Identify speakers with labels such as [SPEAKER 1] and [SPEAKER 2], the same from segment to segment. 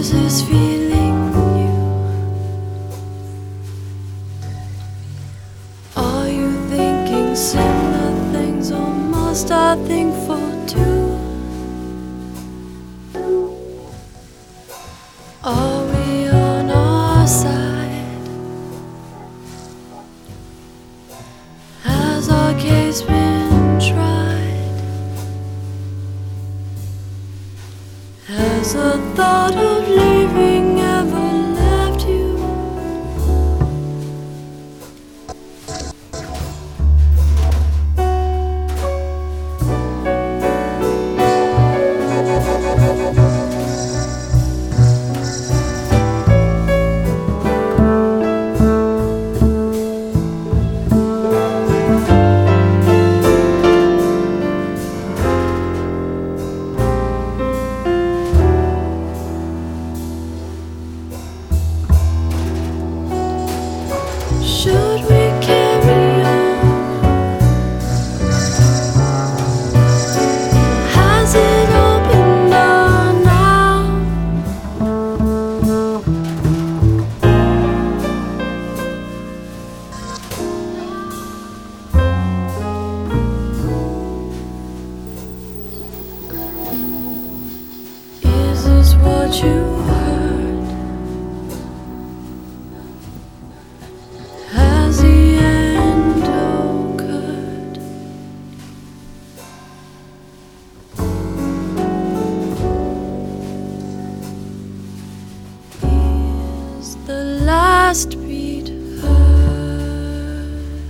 [SPEAKER 1] Is this feeling new? Are you thinking similar things, or must I think for two? Are we on our side? Has our case been tried? Has the thought of leaving ever left you? Should we carry on? Has it all been done now? Is this what you heard? Has the end occurred? Is the last beat heard?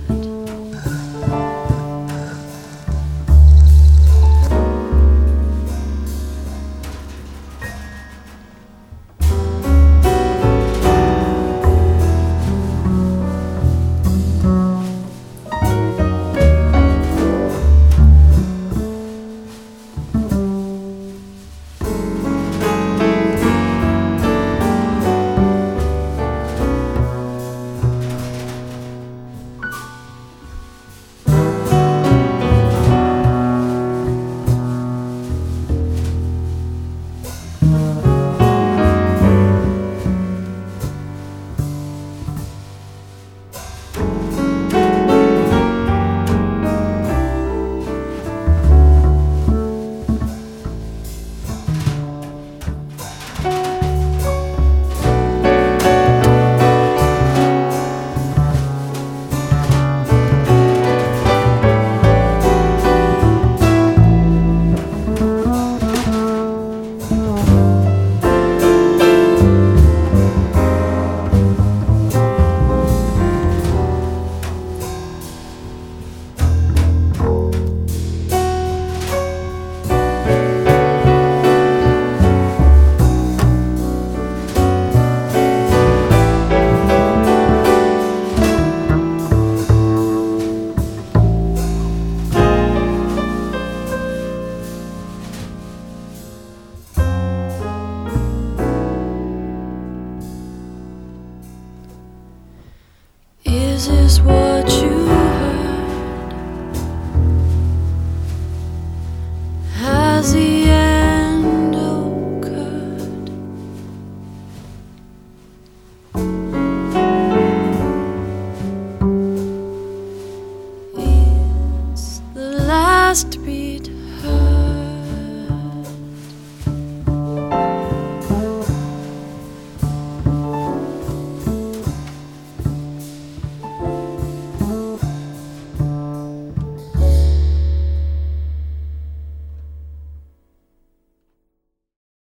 [SPEAKER 1] Is this what you heard? Has the end occurred? Is the last beat